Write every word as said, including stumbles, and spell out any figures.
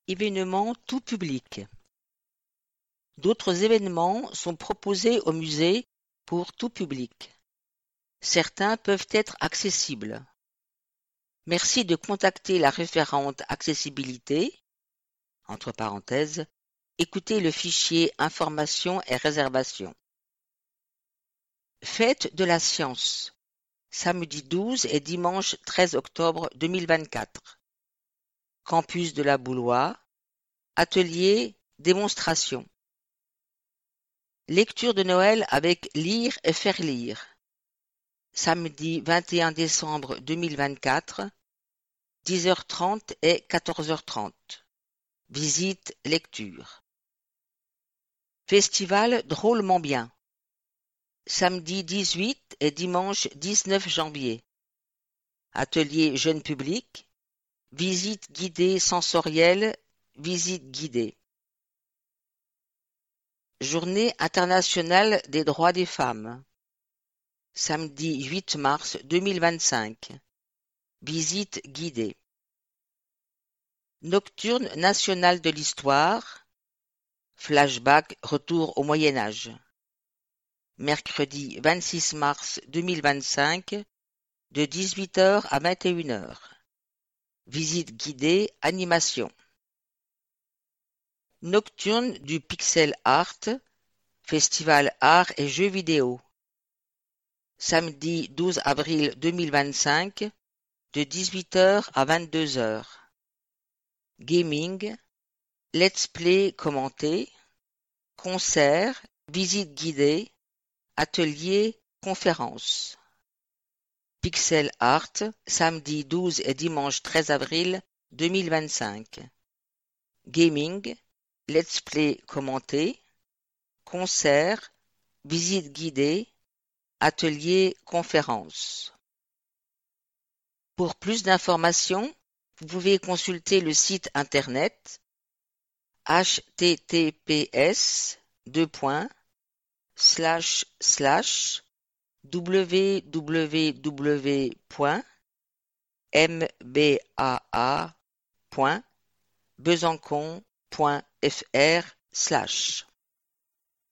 Événements tout public. D'autres événements sont proposés au musée pour tout public. Certains peuvent être accessibles. Merci de contacter la référente accessibilité, entre parenthèses, écoutez le fichier Informations et réservations. Fête de la science, samedi douze et dimanche treize octobre deux mille vingt-quatre. Campus de la Boulois, atelier, démonstration. Lecture de Noël avec Lire et faire lire. Samedi vingt et un décembre deux mille vingt-quatre, dix heures trente et quatorze heures trente. Visite, lecture. Festival drôlement bien. Samedi dix-huit et dimanche dix-neuf janvier. Atelier jeune public. Visite guidée sensorielle. Visite guidée. Journée internationale des droits des femmes. Samedi huit mars deux mille vingt-cinq. Visite guidée. Nocturne nationale de l'histoire. Flashback retour au Moyen Âge. Mercredi vingt-six mars deux mille vingt-cinq, de dix-huit heures à vingt et une heures. Visite guidée, animation. Nocturne du pixel art, festival art et jeux vidéo. Samedi douze avril deux mille vingt-cinq, de dix-huit heures à vingt-deux heures. Gaming, let's play commenté, concert, visite guidée, atelier, conférence. Pixel art, samedi douze et dimanche treize avril deux mille vingt-cinq. Gaming, let's play commenté, concert, visite guidée, atelier, conférence. Pour plus d'informations, vous pouvez consulter le site internet h t t p s deux points slash slash w w w point m b a a point besançon point f r slash